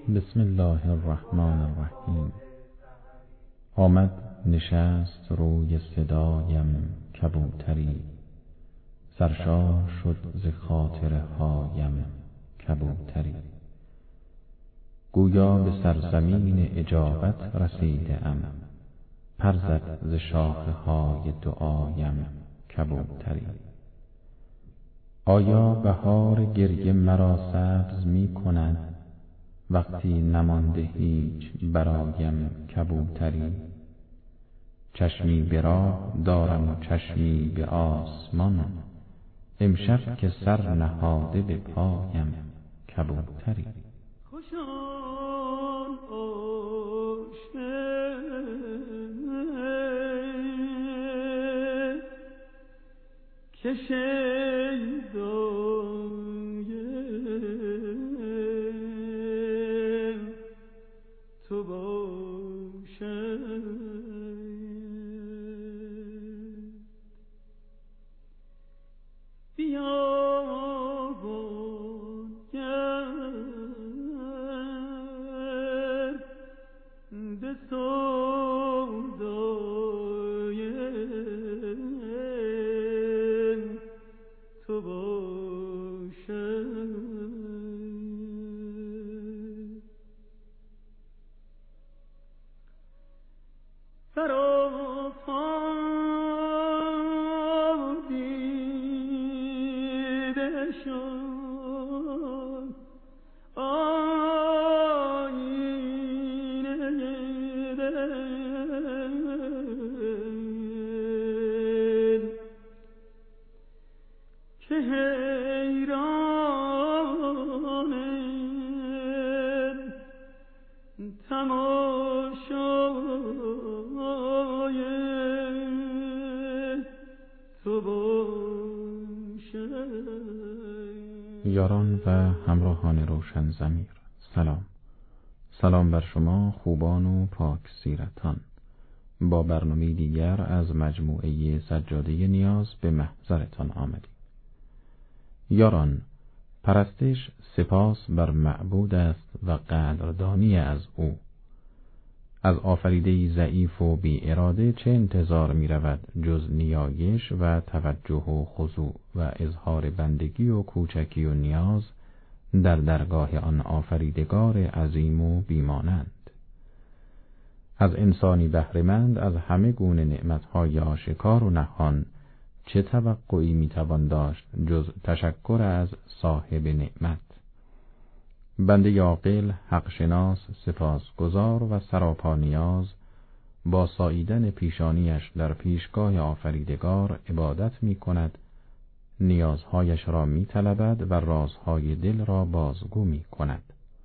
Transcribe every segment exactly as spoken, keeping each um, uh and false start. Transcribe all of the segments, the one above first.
بسم الله الرحمن الرحیم. آمد نشست روی صدایم کبوتری، سرشار شد ز خاطره هایم کبوتری. گویا به سرزمین اجابت رسیده ام، پر زد ز شاخه های دعایم کبوتری. آیا بهار گریه مرا سبز می کند، وقتی نمانده هیچ برایم کبوتری؟ چشمی به راه دارم و چشمی به آسمان، امشب که سر نهاده به پایم کبوتری. خوشان آشته که شیدای تو باشد، بیا به سودای تو باشد. سراپا دیده شد آینه دل که حیران تماشای تو باشد. یاران و همراهان روشن ضمیر، سلام. سلام بر شما خوبان و پاک سیرتان. با برنامه دیگر از مجموعه سجاده نیاز به محضرتان آمدیم. یاران، پرستش سپاس بر معبود است و قدردانی از او. از آفریده‌ای ضعیف و بی اراده چه انتظار می رود جز نیایش و توجه و خضوع و اظهار بندگی و کوچکی و نیاز در درگاه آن آفریدگار عظیم و بیمانند. از انسانی بهره‌مند از همه گونه نعمت‌های آشکار و نهان چه توقعی می توان داشت جز تشکر از صاحب نعمت؟ بنده عاقل، حق شناس، سپاسگزار و سراپا نیاز با ساییدن پیشانیش در پیشگاه آفریدگار عبادت می کند، نیازهایش را می طلبد و رازهای دل را بازگو می کند.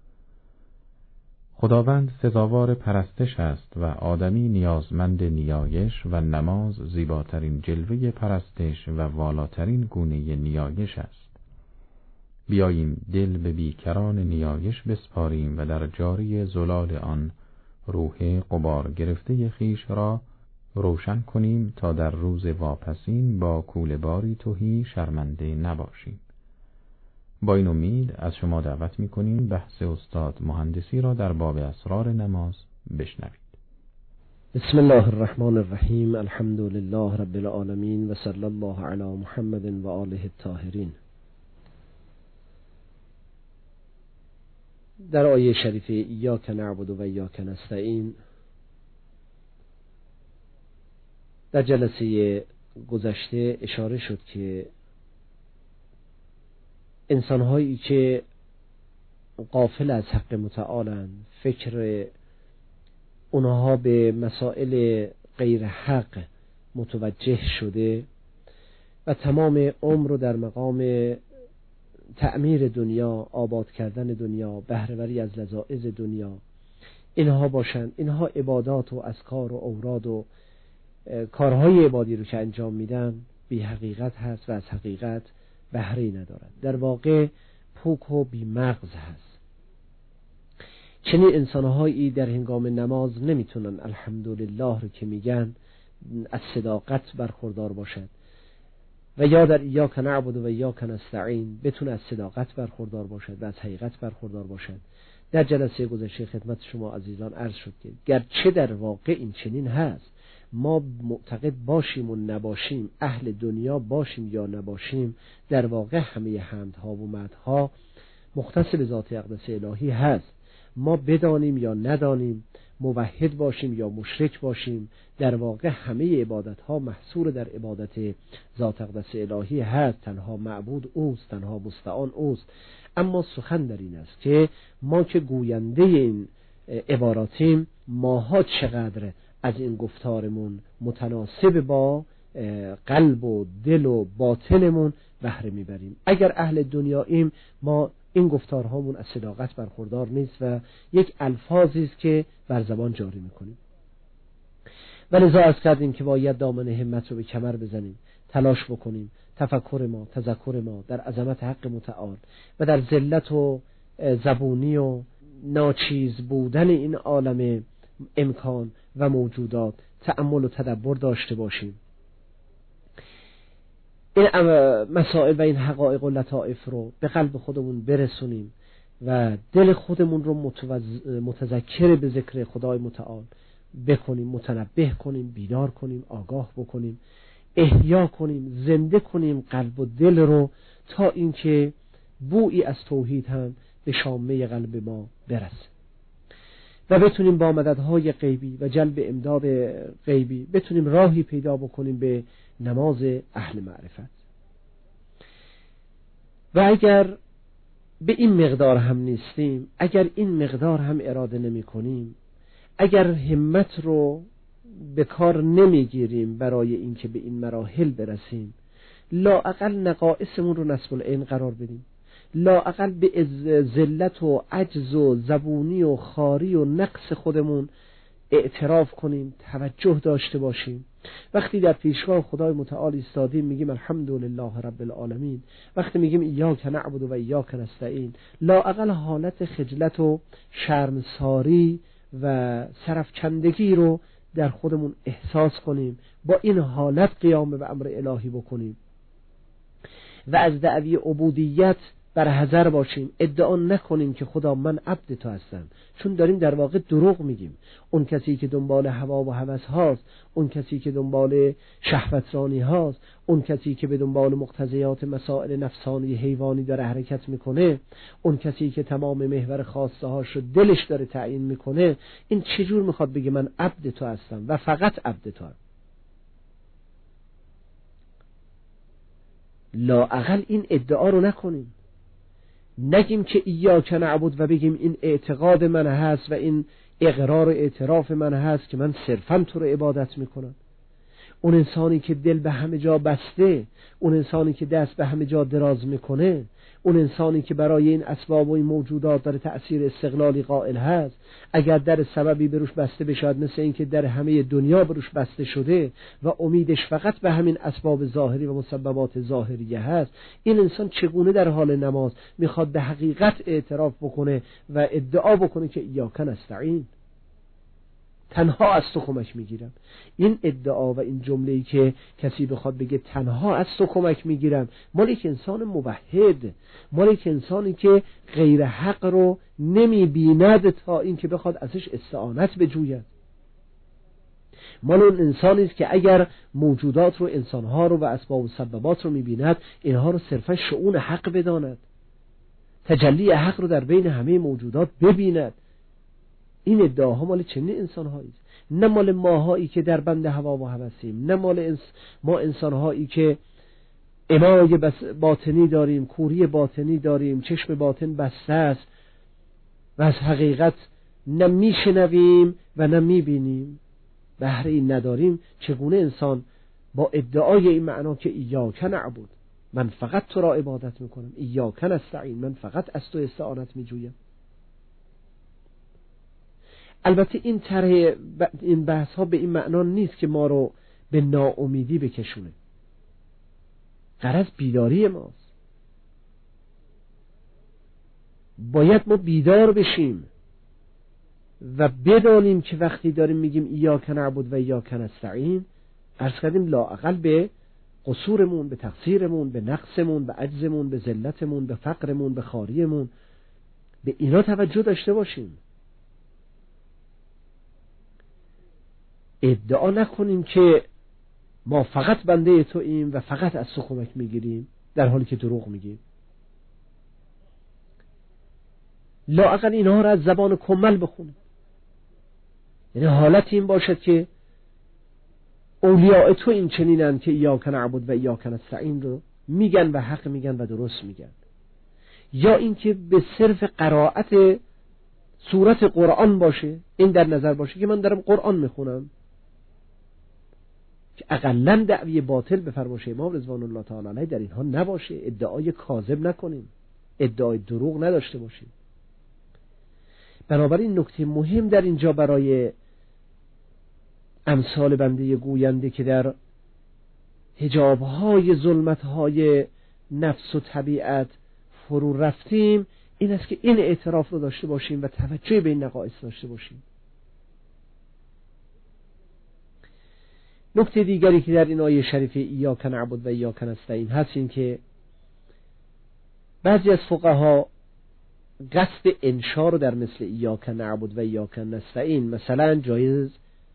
خداوند سزاوار پرستش است و آدمی نیازمند نیایش و نماز زیباترین جلوه پرستش و والاترین گونه نیایش است. بیاییم دل به بیکران نیایش بسپاریم و در جاری زلال آن روح غبار گرفته خیش را روشن کنیم تا در روز واپسین با کوله باری تهی شرمنده نباشیم. با این امید از شما دعوت می‌کنیم بحث استاد مهندسی را در باب اسرار نماز بشنوید. بسم الله الرحمن الرحیم. الحمد لله رب العالمین و صلی الله علی محمد و آله الطاهرین. در آیه شریفه ایاک نعبد و ایاک نستعین در جلسه گذشته اشاره شد که انسان‌هایی که غافل از حق متعالند، فکر اونها به مسائل غیر حق متوجه شده و تمام عمر رو در مقام تعمیر دنیا، آباد کردن دنیا، بهره‌وری از لذایذ دنیا اینها باشند. اینها عبادات و اذکار و اوراد و کارهای عبادی رو که انجام میدن بی حقیقت هست و از حقیقت بهره‌ای ندارد. در واقع پوک و بی مغز هست. چنین انسانهایی در هنگام نماز نمیتونن الحمدلله رو که میگن از صداقت برخوردار باشد و یا در ایاک نعبد و ایاک نستعین بتونه از صداقت برخوردار باشد و از حقیقت برخوردار باشد. در جلسه گذشته خدمت شما عزیزان عرض شد که گرچه در واقع این چنین هست، ما معتقد باشیم و نباشیم، اهل دنیا باشیم یا نباشیم، در واقع همه حمدها و مدحها مختص به ذات اقدس الهی هست. ما بدانیم یا ندانیم، موحد باشیم یا مشرک باشیم، در واقع همه عبادتها محصور در عبادت ذات اقدس الهی هست. تنها معبود اوست، تنها مستعان اوست. اما سخن در این است که ما که گوینده این عباراتیم، ماها چقدر از این گفتارمون متناسب با قلب و دل و باطنمون بهره میبریم. اگر اهل دنیاییم، ما این گفتارهامون از صداقت برخوردار نیست و یک الفاظی است که بر زبان جاری میکنیم. ولذا عرض کردیم که باید دامن همت رو به کمر بزنیم، تلاش بکنیم تفکر ما، تذکر ما در عظمت حق متعال و در ذلت و زبونی و ناچیز بودن این عالم امکان و موجودات تأمل و تدبر داشته باشیم. این مسائل و این حقایق و لطائف رو به قلب خودمون برسونیم و دل خودمون رو متذکر به ذکر خدای متعال بکنیم، متنبه کنیم، بیدار کنیم، آگاه بکنیم، احیا کنیم، زنده کنیم قلب و دل رو، تا اینکه بویی از توحید هم به شامه قلب ما برسه و بتونیم با مددهای غیبی و جلب امداد غیبی بتونیم راهی پیدا بکنیم به نماز اهل معرفت. و اگر به این مقدار هم نیستیم، اگر این مقدار هم اراده نمی کنیم، اگر همت رو به کار نمیگیریم برای اینکه به این مراحل برسیم، لااقل نقائصمون رو نصب العین قرار بدیم، لااقل به ذلت و عجز و زبونی و خاری و نقص خودمون اعتراف کنیم، توجه داشته باشیم. وقتی در پیشگاه خدای متعال ایستادیم میگیم الحمدلله رب العالمین، وقتی میگیم ایاک نعبد و ایاک نستعین، لااقل حالت خجلت و شرمساری و سرفکندگی رو در خودمون احساس کنیم، با این حالت قیام به امر الهی بکنیم و از دعوی عبودیت برحذر باشیم. ادعا نکنیم که خدا من عبد تو هستم، چون داریم در واقع دروغ میگیم. اون کسی که دنبال هوا و هوس هاست، اون کسی که دنبال شهوترانی هاست، اون کسی که به دنبال مقتضیات مسائل نفسانی حیوانی داره حرکت میکنه، اون کسی که تمام محور خواسته هاش رو دلش داره تعیین میکنه، این چجور میخواد بگه من عبد تو هستم و فقط عبد تو هستم؟ لااقل این ادعا رو نکنیم. نگیم که ایاک نعبد و بگیم این اعتقاد من هست و این اقرار و اعتراف من هست که من صرفاً تو رو عبادت میکنم. اون انسانی که دل به همه جا بسته، اون انسانی که دست به همه جا دراز میکنه، اون انسانی که برای این اسباب و این موجودات داره تأثیر استقلالی قائل هست، اگر در سببی بروش بسته بشود مثل این که در همه دنیا بروش بسته شده و امیدش فقط به همین اسباب ظاهری و مسببات ظاهریه هست، این انسان چگونه در حال نماز میخواد به حقیقت اعتراف بکنه و ادعا بکنه که ایاک نستعین، تنها از تو کمک میگیرم؟ این ادعا و این جمله‌ای که کسی بخواد بگه تنها از تو کمک میگیرم، مال یک انسان موحد، مال یک انسانی که غیر حق رو نمیبیند تا این که بخواد ازش استعانت بجوید، مال اون انسانی است که اگر موجودات رو، انسانها رو و اسباب و سببات رو میبیند، اینها رو صرفا شؤون حق بداند، تجلی حق رو در بین همه موجودات ببیند. این ادعاها مال چنین انسان‌هایی است، نه مال ماهایی که در بند هوا و هوسیم، نه مال انس... ما انسان‌هایی که عمای بس... باطنی داریم، کوری باطنی داریم، چشم باطن بسته است و از حقیقت نه میشنویم و نه میبینیم، بهره این نداریم. چگونه انسان با ادعای این معنا که ایاک نعبد، من فقط تو را عبادت میکنم، ایاک نستعین، من فقط از تو استعانت میجویم. البته این طرح این بحث ها به این معنا نیست که ما رو به ناامیدی بکشونه، غرض بیداری ماست. باید ما بیدار بشیم و بدانیم که وقتی داریم میگیم ایاک نعبد و ایاک نستعین، عرض کردیم لااقل به قصورمون، به تقصیرمون، به نقصمون، به عجزمون، به ذلتمون، به فقرمون، به خاریمون به اینا توجه داشته باشیم. ادعا نکنیم که ما فقط بنده تو ایم و فقط از تو کمک میگیریم، در حالی که دروغ میگیم. لااقل اینها را از زبان کمل بخونیم. یعنی حالت این باشد که اولیاء تو این چنینن که ایاک نعبد و ایاک نستعین رو میگن و حق میگن و درست میگن، یا اینکه به صرف قرائت سورت قرآن باشه، این در نظر باشه که من دارم قرآن میخونم، که اقلن دعوی باطل به فرمایش امام رضوان الله تعالی علیه در اینها نباشه. ادعای کاذب نکنیم، ادعای دروغ نداشته باشیم. بنابراین نکته مهم در اینجا برای امثال بنده گوینده که در حجاب‌های ظلمت‌های نفس و طبیعت فرو رفتیم این است که این اعتراف رو داشته باشیم و توجه به این نقائص داشته باشیم. نکته دیگری که در این آیه شریفه ایاک نعبد و ایاک نستعین هست این که بعضی از فقها قصد انشا رو در مثل ایاک نعبد و ایاک نستعین مثلا جایز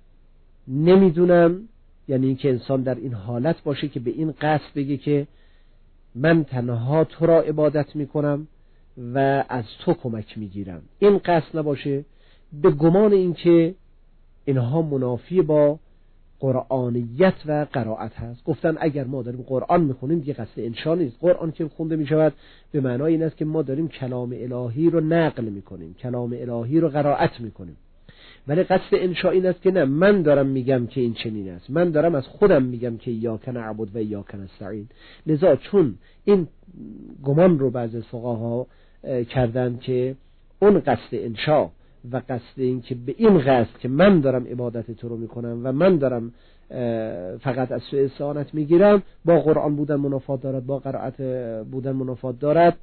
نمیدونم، یعنی اینکه انسان در این حالت باشه که به این قصد بگه که من تنها تو را عبادت میکنم و از تو کمک میگیرم، این قصد نباشه، به گمان اینکه اینها منافی با قرآنیت و قرائت هست. گفتن اگر ما داریم قرآن میخونیم دیگه قصد انشا نیست. قرآن که خونده میشود به معنای این است که ما داریم کلام الهی رو نقل میکنیم، کلام الهی رو قرائت میکنیم. ولی قصد انشا این است که نه، من دارم میگم که این چنین است، من دارم از خودم میگم که ایاک نعبد و ایاک نستعین. لذا چون این گمان رو بعضی از فقها کردن که اون قصد انشا و قصد این که به این قصد که من دارم عبادت تو رو میکنم و من دارم فقط از تو استعانت میگیرم، با قرآن بودن منافات دارد، با قرائت بودن منافات دارد.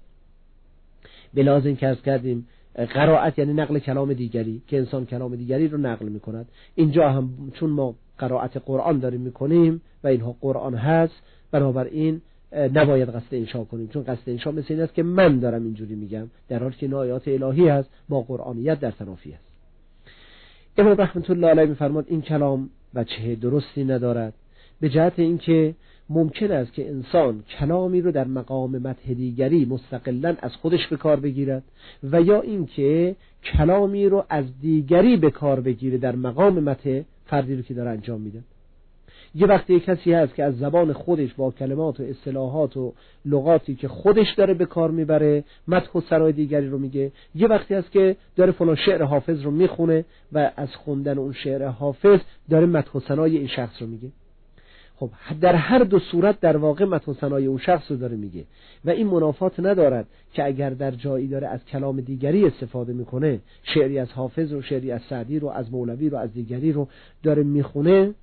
به لحاظ این که عرض کردیم قرائت یعنی نقل کلام دیگری، که انسان کلام دیگری رو نقل میکند. اینجا هم چون ما قرائت قرآن داریم میکنیم و اینها قرآن هست، بنابراین نباید قصد انشا کنیم، چون قصد انشا مثل این است که من دارم اینجوری میگم، در حالی که این آیات الهی هست با قرآنیت در تنافی است. امام رحمت الله علیه میفرماد این کلام وجه درستی ندارد، به جهت اینکه ممکن است که انسان کلامی رو در مقام مدح دیگری مستقلاً از خودش به کار بگیرد و یا اینکه کلامی رو از دیگری به کار بگیره در مقام مدح فردی رو که داره انجام میده. یه وقتی کسی هست که از زبان خودش با کلمات و اصطلاحات و لغاتی که خودش داره به کار میبره مدح و ثنای دیگری رو میگه، یه وقتی هست که داره فلان شعر حافظ رو میخونه و از خوندن اون شعر حافظ داره مدح و ثنای این شخص رو میگه. خب در هر دو صورت در واقع مدح و ثنای اون شخص رو داره میگه و این منافات ندارد که اگر در جایی داره از کلام دیگری استفاده میکنه، شعری از حافظ رو، شعری از سعدی رو، از مولوی رو، از دیگری رو داره میخونه،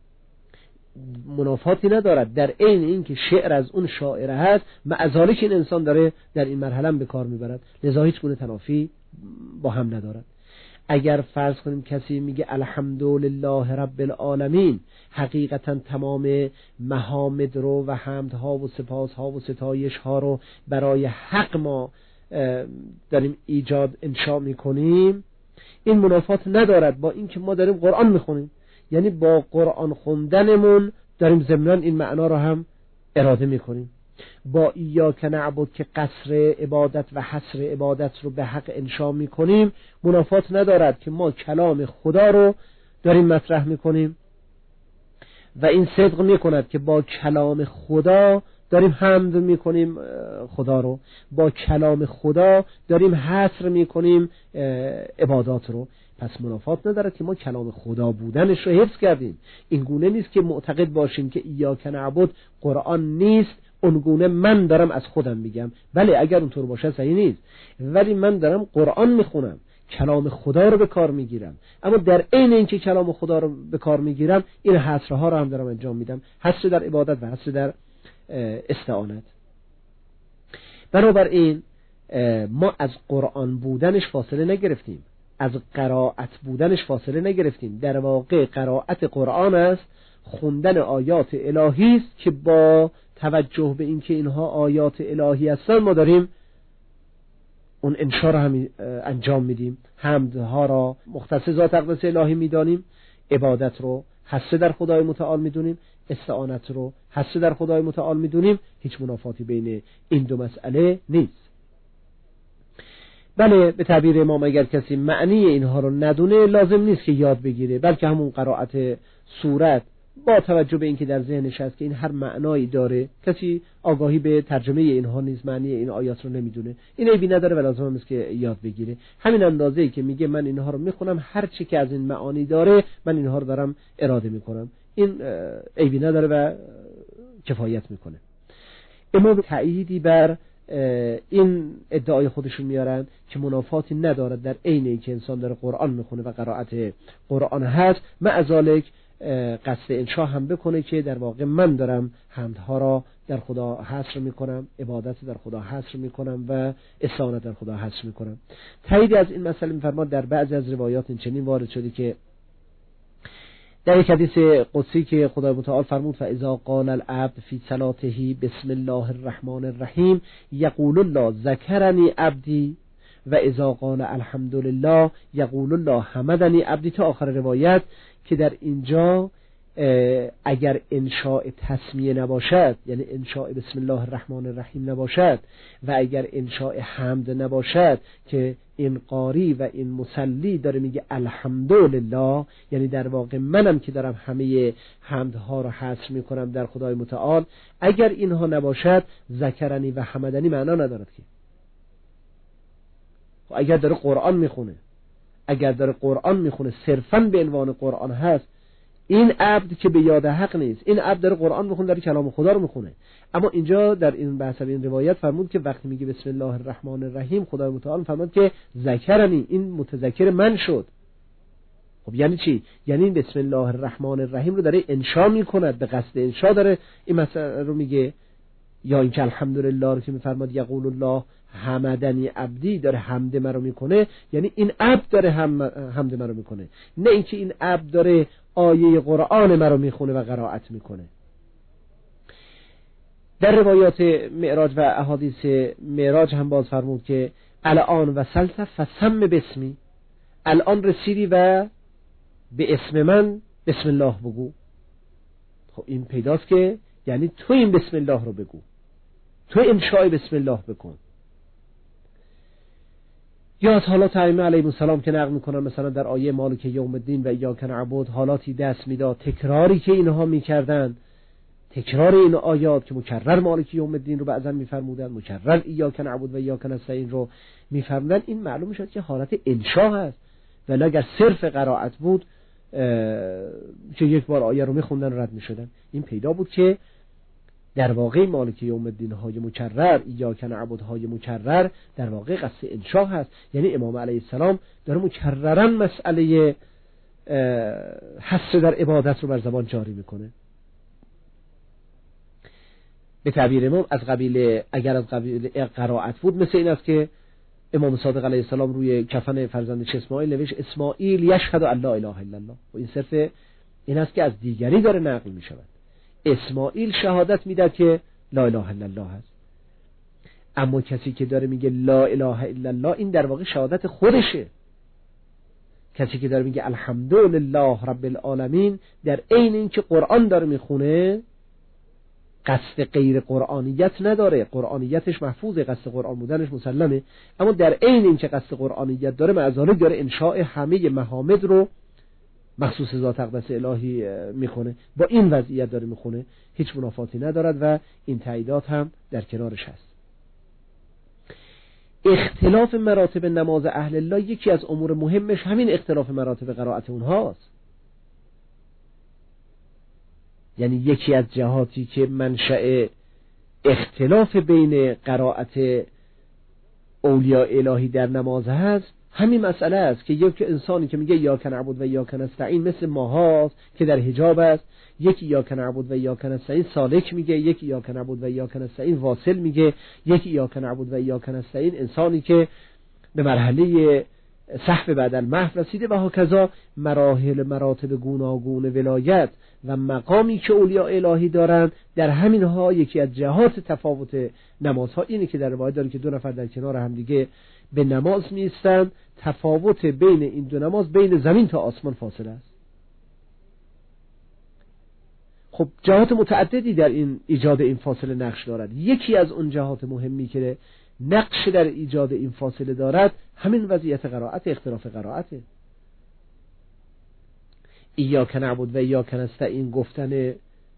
منافاتی ندارد در عین این که شعر از اون شاعر هست، معذالک این انسان داره در این مرحله به کار میبرد، لذا هیچ گونه تنافی با هم ندارد. اگر فرض کنیم کسی میگه الحمدلله رب العالمین، حقیقتا تمام محامد رو و حمدها و سپاسها و ستایشها رو برای حق ما داریم ایجاد انشا میکنیم، این منافات ندارد با اینکه ما داریم قرآن میخونیم، یعنی با قرآن خوندنمون داریم ضمناً این معنا رو هم اراده میکنیم. با ایاک نعبد که قصر عبادت و حصر عبادت رو به حق انشا میکنیم، منافات ندارد که ما کلام خدا رو داریم مطرح میکنیم و این صدق میکند که با کلام خدا داریم حمد میکنیم خدا رو، با کلام خدا داریم حصر میکنیم عبادات رو. پس منافات نداره که ما کلام خدا بودنش رو حفظ کردیم. این گونه نیست که معتقد باشیم که ایاک نعبد قرآن نیست، اون گونه من دارم از خودم میگم. بله اگر اونطور باشه صحیح نیست، ولی من دارم قرآن میخونم، کلام خدا رو به کار میگیرم، اما در عین اینکه کلام خدا رو به کار میگیرم این حصرها رو هم دارم انجام میدم، حصر در عبادت و حصر در استعانت. بنابراین ما از قرآن بودنش فاصله نگرفتیم، از قرائت بودنش فاصله نگرفتیم. در واقع قرائت قرآن است، خوندن آیات الهی است که با توجه به اینکه اینها آیات الهی هستند ما داریم اون انشا رو هم انجام میدیم، حمدها را مختص ذات اقدس الهی میدانیم، عبادت رو حصه در خدای متعال میدونیم، استعانت رو حصه در خدای متعال میدونیم. هیچ منافاتی بین این دو مسئله نیست. بله، به تعبیر امام اگر کسی معنی اینها رو ندونه لازم نیست که یاد بگیره، بلکه همون قرائت سورت با توجه به اینکه در ذهنش هست که این هر معنایی داره، کسی آگاهی به ترجمه اینها نیز معنی این آیات رو نمیدونه، این عیبی نداره و لازم است که یاد بگیره. همین اندازه‌ای که میگه من اینها رو میخونم، هر چی که از این معانی داره من اینها رو دارم اراده میکنم، این عیبی نداره و کفایت میکنه. امام تأییدی بر این ادعای خودشون میارن که منافاتی ندارد در عین اینکه انسان داره قرآن میخونه و قرائت قرآن هست، معذالک قصد انشا هم بکنه که در واقع من دارم حمدها را در خدا حصر میکنم، عبادت در خدا حصر میکنم و استعانت در خدا حصر میکنم. تایید از این مسئله میفرماد در بعضی از روایات این چنین وارد شده که در یک حدیث قدسی که خدای متعال فرمود فاذا قال العبد فی صلاته بسم الله الرحمن الرحیم یقول الله ذکرنی عبدی و اذا قال الحمد لله یقول الله حمدنی عبدی، تا آخر روایت، که در اینجا اگر انشاء تسمیه نباشد، یعنی انشاء بسم الله الرحمن الرحیم نباشد و اگر انشاء حمد نباشد که این قاری و این مصلی داره میگه الحمدلله، یعنی در واقع منم که دارم همه حمدها رو حصر میکنم در خدای متعال، اگر اینها نباشد ذکرنی و حمدنی معنا ندارد که. اگر داره قرآن میخونه اگر داره قرآن میخونه صرفاً به عنوان قرآن هست، این عبد که به یاد حق نیست، این عبد داره قرآن میخونه، داره کلام خدا رو میخونه. اما اینجا در این بحث این روایت فرمود که وقتی میگه بسم الله الرحمن الرحیم، خدای متعال فرمود که ذکرنی، این متذکر من شد. خب یعنی چی؟ یعنی بسم الله الرحمن الرحیم رو داره انشا میکند، به قصد انشا داره این مسئله رو میگه. یا اینکه الحمدلله رو که میفرماد یقول الله حمدنی عبدی، داره حمد من رو میکنه، یعنی این عبد داره هم حمد من رو میکنه، نه اینکه این عبد داره آیه قرآن من رو میخونه و قرائت میکنه. در روایات معراج و احادیث معراج هم باز فرمود که الان وصلت فسم بسمی، الان رسیدی و به اسم من بسم الله بگو. خب این پیداست که یعنی تو این بسم الله رو بگو، تو انشاء بسم الله بکن. یا از حالات ائمه علیهم السلام که نقل میکنن، مثلا در آیه مالک یوم الدین و ایاک نعبد حالاتی دست میداد، تکراری که اینها میکردن، تکرار این آیات که مکرر مالک یوم الدین رو بعضا میفرمودن، مکرر ایاک نعبد و ایاک نستعین رو میفرمودن، این معلوم شد که حالت انشاء هست. ولی اگر صرف قرائت بود که یک بار آیه رو میخوندن و رد میشدن، این پیدا بود که در واقع مالک یوم الدین های مکرر، ایاک نعبد های مکرر در واقع قصد انشاء هست. یعنی امام علیه السلام داره مکررا مسئله حصر در عبادت رو بر زبان جاری میکنه. به تعبیر امام از قبیل، اگر از قبیل قرائت بود، مثل این است که امام صادق علیه السلام روی کفن فرزندش اسماعیل نوشت اسماعیل یشهد ان لا اله الا الله، و این صرف این است که از دیگری داره نقل می شود. اسماعیل شهادت میده که لا اله الا الله هست، اما کسی که داره میگه لا اله الا الله، این در واقع شهادت خودشه. کسی که داره میگه الحمدلله رب العالمین، در عین این که قرآن داره میخونه قصد غیر قرآنیت نداره، قرآنیتش محفوظه، قصد قرآن بودنش مسلمه، اما در عین این که قصد قرآنیت داره، معذالک داره انشاء همه محامد رو مخصوص ذات اقدس الهی میخونه، با این وضعیت داره میخونه، هیچ منافاتی ندارد و این تاییدات هم در کنارش هست. اختلاف مراتب نماز اهل الله، یکی از امور مهمش همین اختلاف مراتب قرائت اونهاست. یعنی یکی از جهاتی که منشأ اختلاف بین قرائت اولیاء الهی در نماز هست، همین مسئله است که یک انسانی که میگه ایاک نعبد و ایاک نستعین مثل ماهاست که در حجاب است، یکی ایاک نعبد و ایاک نستعین سالک میگه، یکی ایاک نعبد و ایاک نستعین واصل میگه، یکی ایاک نعبد و ایاک نستعین انسانی که به مرحله صحو بعد المحو رسیده، و هکذا مراحل مراتب گوناگون ولایت و مقامی که اولیاء الهی دارند. در همینها یکی از جهات تفاوت نمازها اینه که در روایت داره که دو نفر در کنار هم دیگه به نماز میستند، تفاوت بین این دو نماز بین زمین تا آسمان فاصله است. خب جهات متعددی در این ایجاد این فاصله نقش دارد. یکی از اون جهات مهمی که نقش در ایجاد این فاصله دارد همین وضعیت قرائت، اختلاف قرائته. ایاک نعبد و ایاک نستعین گفتن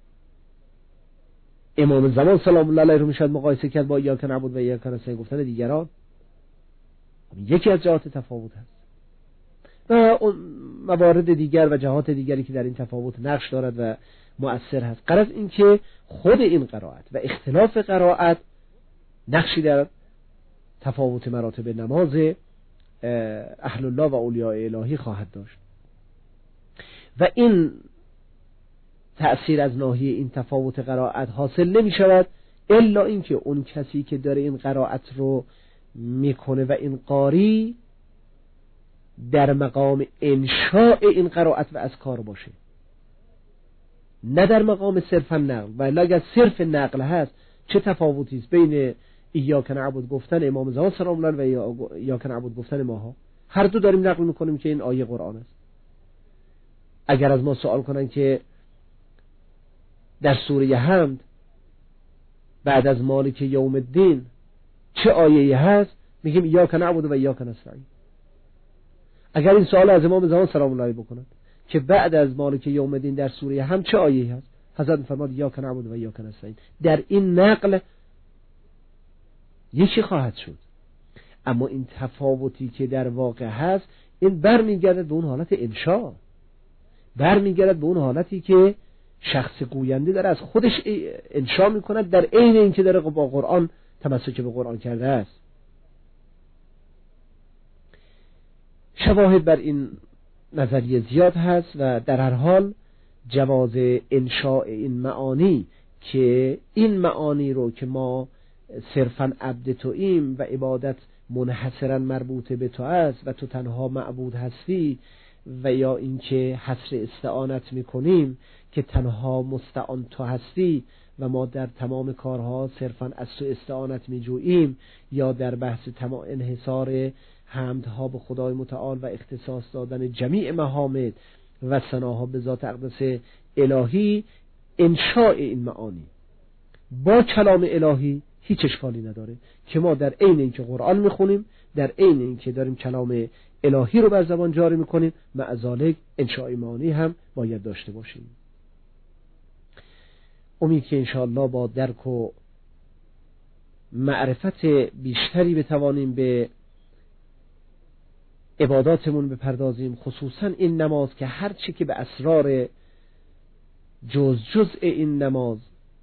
امام زمان سلام الله علیه رو میشد مقایسه کرد با ایاک نعبد و ایاک نستعین گفتن دیگران. یکی از جهات تفاوت هست و اون موارد دیگر و جهات دیگری که در این تفاوت نقش دارد و مؤثر هست. غرض این که خود این قرائت و اختلاف قرائت نقشی در تفاوت مراتب نماز اهل الله و اولیاء الهی خواهد داشت و این تأثیر از ناحیه این تفاوت قرائت حاصل نمی شود الا اینکه اون کسی که داره این قرائت رو میکنه و این قاری در مقام انشاء این قرائت و اذکار باشه، نه در مقام صرفا نقل. و اگر صرف نقل هست چه تفاوتی است بین ایاک نعبد گفتن امام زمان سلام الله علیه و ایاک نعبد گفتن ماها؟ هر دو داریم نقل میکنیم که این آیه قرآن است. اگر از ما سوال کنن که در سوره حمد بعد از مالک یوم الدین چه آیه‌ای هست، میگیم ایاک نعبد و ایاک نستعین. اگر این سوال از امام زمان سلام الله علیه بکنن که بعد از مالک یوم الدین در سوره حمد چه آیه‌ای هست، حضرت می‌فرماد ایاک نعبد و ایاک نستعین. در این نقل یکی خواهد شد، اما این تفاوتی که در واقع هست این برمیگردد به اون حالت انشاء، برمیگردد به اون حالتی که شخص گوینده داره از خودش انشاء میکند در عین اینکه داره با قرآن تمسک به قرآن کرده است. شواهد بر این نظریه زیاد هست و در هر حال جواز انشاء این معانی که این معانی رو که ما صرفاً عبد توییم و عبادت منحصراً مربوط به تو است و تو تنها معبود هستی، و یا اینکه حصر استعانت میکنیم که تنها مستعان تو هستی و ما در تمام کارها صرفاً از تو استعانت میجوییم، یا در بحث تمام انحصار حمدها به خدای متعال و اختصاص دادن جمیع محامد و ثناها به ذات اقدس الهی، انشاء این معانی با کلام الهی هیچ اشکالی نداره که ما در عین اینکه قرآن میخونیم، در عین اینکه داریم کلام الهی رو بر زبان جاری میکنیم، مع ذالک انشاء معانی هم باید داشته باشیم. امید که انشاءالله با درک و معرفت بیشتری بتوانیم به عباداتمون بپردازیم، خصوصا این نماز که هر چی که به اسرار جز جزء این نماز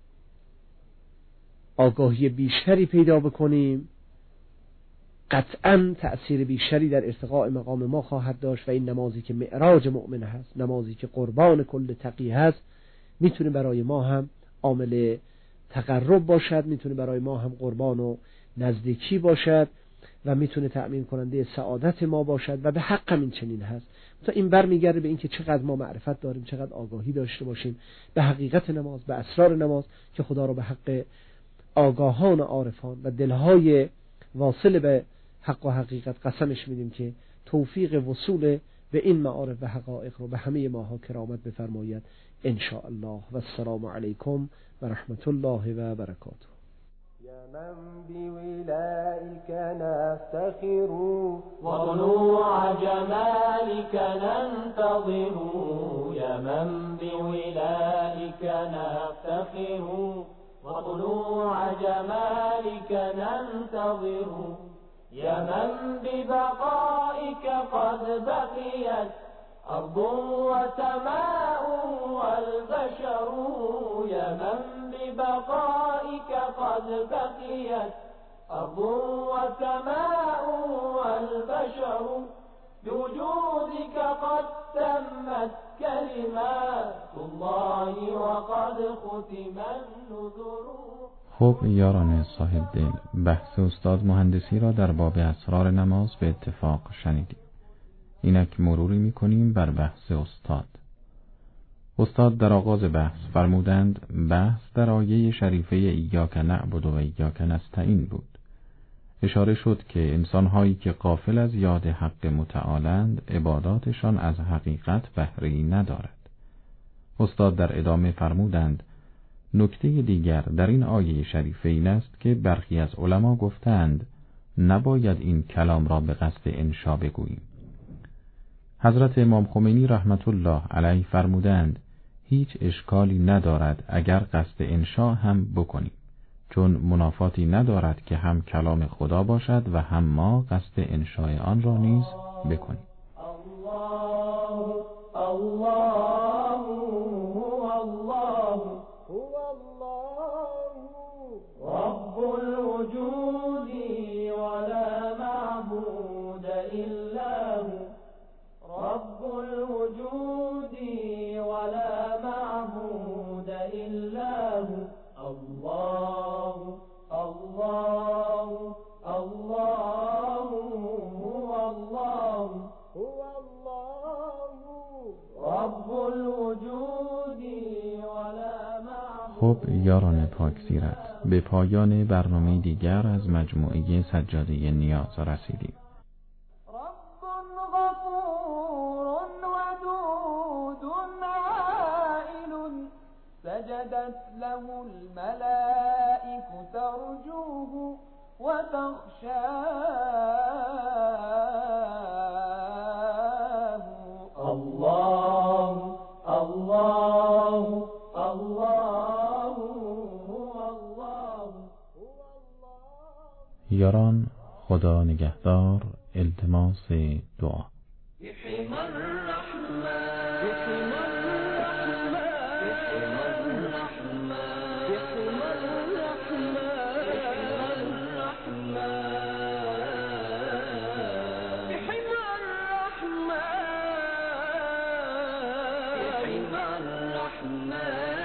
آگاهی بیشتری پیدا بکنیم، قطعا تأثیر بیشتری در ارتقاء مقام ما خواهد داشت و این نمازی که معراج مؤمن هست، نمازی که قربان کل تقی هست، میتونه برای ما هم عامل تقرب باشد، میتونه برای ما هم قربان و نزدیکی باشد و میتونه تأمین کننده سعادت ما باشد و به حق هم این چنین هست. تا این برمیگرده به اینکه چقدر ما معرفت داریم، چقدر آگاهی داشته باشیم به حقیقت نماز، به اسرار نماز، که خدا رو به حق آگاهان و عارفان و دلهای واصل به حق و حقیقت قسمش میدیم که توفیق وصول به این معارف و حقایق رو به همه ماها کرامت بفرماید ان شاء الله. و السلام علیکم و رحمت الله و برکاته. يا من بولائك نفتخر وطلوع جمالك ننتظر يا من بولائك نفتخر وطلوع جمالك ننتظر يا من ببقائك قد بقيت أرض وسماء والبشر يا من ببقائك قد بقيت أرض وسماء والبشر بوجودك قد تمت كلمات الله وقد ختم النذر. خب یاران صاحب دل، بحث استاد مهندسی را در باب اسرار نماز به اتفاق شنیدیم. اینک مروری میکنیم بر بحث استاد. استاد در آغاز بحث فرمودند بحث در آیه شریفه ایاک نعبد و ایاک نستعین بود. اشاره شد که انسانهایی که غافل از یاد حق متعالند عباداتشان از حقیقت بهره‌ای ندارد. استاد در ادامه فرمودند نکته دیگر در این آیه شریفه این است که برخی از علما گفتند نباید این کلام را به قصد انشا بگوییم. حضرت امام خمینی رحمت الله علیه فرمودند هیچ اشکالی ندارد اگر قصد انشا هم بکنیم، چون منافاتی ندارد که هم کلام خدا باشد و هم ما قصد انشای آن را نیز بکنیم. الله الله الله هو الله رب الوجود ولا معبود إلا هو رب الوجود ولا معبود إلا هو الله الله الله هو الله هو الله رب الوجود ولا معبود. خب یاران پاک سیرت، به پایان برنامه دیگر از مجموعه سجاده نیاز رسیدیم. رب غفور ودود عائل سجدت له الملائكة ترجوه وتخشاه. الله الله الله هو الله هو الله. یاران خدا نگهدار. التماس دعا. بحمى الرحمن بحمى الرحمن بحمى الرحمن بحمى الرحمن بحمى الرحمن